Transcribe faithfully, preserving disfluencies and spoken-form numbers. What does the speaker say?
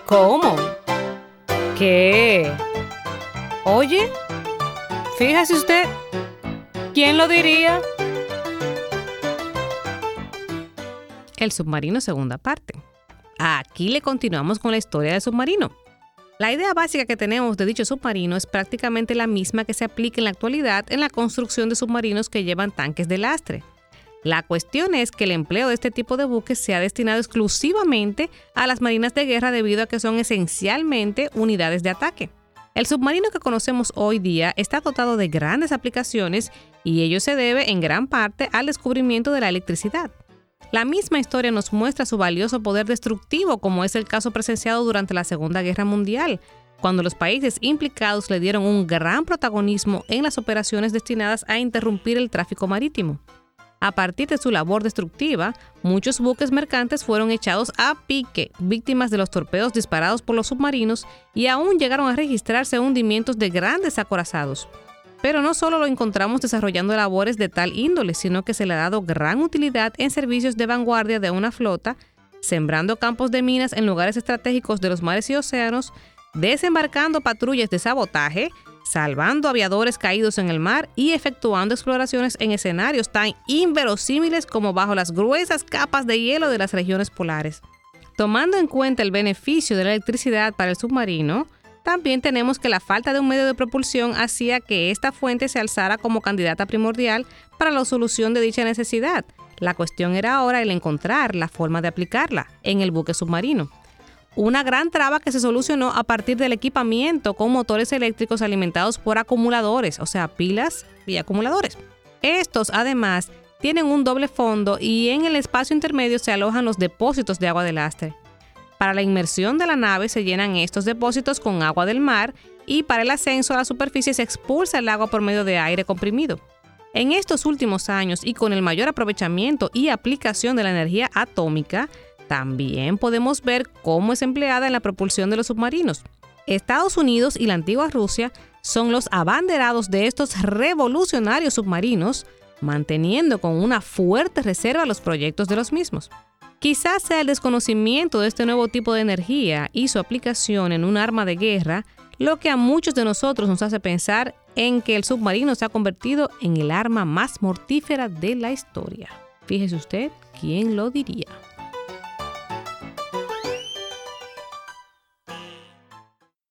¿Cómo? ¿Qué? Oye, fíjese usted, ¿quién lo diría? El submarino, segunda parte. Aquí le continuamos con la historia del submarino. La idea básica que tenemos de dicho submarino es prácticamente la misma que se aplica en la actualidad en la construcción de submarinos que llevan tanques de lastre. La cuestión es que el empleo de este tipo de buques se ha destinado exclusivamente a las marinas de guerra debido a que son esencialmente unidades de ataque. El submarino que conocemos hoy día está dotado de grandes aplicaciones y ello se debe en gran parte al descubrimiento de la electricidad. La misma historia nos muestra su valioso poder destructivo, como es el caso presenciado durante la Segunda Guerra Mundial, cuando los países implicados le dieron un gran protagonismo en las operaciones destinadas a interrumpir el tráfico marítimo. A partir de su labor destructiva, muchos buques mercantes fueron echados a pique, víctimas de los torpedos disparados por los submarinos, y aún llegaron a registrarse hundimientos de grandes acorazados. Pero no solo lo encontramos desarrollando labores de tal índole, sino que se le ha dado gran utilidad en servicios de vanguardia de una flota, sembrando campos de minas en lugares estratégicos de los mares y océanos, desembarcando patrullas de sabotaje, salvando aviadores caídos en el mar y efectuando exploraciones en escenarios tan inverosímiles como bajo las gruesas capas de hielo de las regiones polares. Tomando en cuenta el beneficio de la electricidad para el submarino, también tenemos que la falta de un medio de propulsión hacía que esta fuente se alzara como candidata primordial para la solución de dicha necesidad. La cuestión era ahora el encontrar la forma de aplicarla en el buque submarino. Una gran traba que se solucionó a partir del equipamiento con motores eléctricos alimentados por acumuladores, o sea, pilas y acumuladores. Estos, además, tienen un doble fondo y en el espacio intermedio se alojan los depósitos de agua de lastre. Para la inmersión de la nave se llenan estos depósitos con agua del mar y para el ascenso a la superficie se expulsa el agua por medio de aire comprimido. En estos últimos años y con el mayor aprovechamiento y aplicación de la energía atómica, también podemos ver cómo es empleada en la propulsión de los submarinos. Estados Unidos y la antigua Rusia son los abanderados de estos revolucionarios submarinos, manteniendo con una fuerte reserva los proyectos de los mismos. Quizás sea el desconocimiento de este nuevo tipo de energía y su aplicación en un arma de guerra lo que a muchos de nosotros nos hace pensar en que el submarino se ha convertido en el arma más mortífera de la historia. Fíjese usted, ¿quién lo diría?